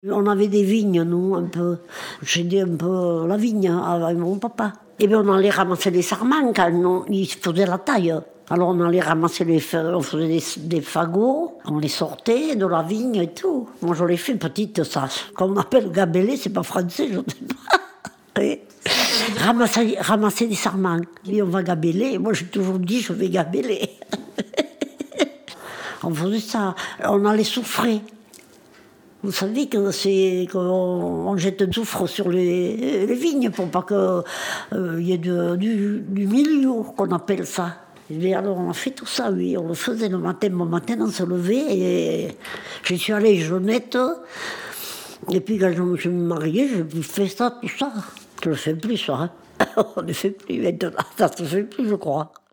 On avait des vignes, nous, un peu. J'aidais un peu la vigne avec mon papa. Et bien on allait ramasser les sarments quand ils faisaient la taille. Alors on allait ramasser on faisait des fagots, on les sortait de la vigne et tout. Moi je l'ai fait petite, ça. Comme on appelle gabeler, c'est pas français, je ne sais pas. Et ramasser des sarments. Et on va gabeler. Moi j'ai toujours dit je vais gabeler. On faisait ça. On allait souffrer. Vous savez qu'on jette du soufre sur les vignes pour pas qu'il y ait du milieu, qu'on appelle ça. Et alors on a fait tout ça, oui, on le faisait le matin. Bon matin, on se levait et je suis allée jeunette. Et puis quand je me suis mariée, j'ai fait ça, tout ça. Je ne le fais plus, ça. Hein. On ne le fait plus maintenant, ça ne se fait plus, je crois.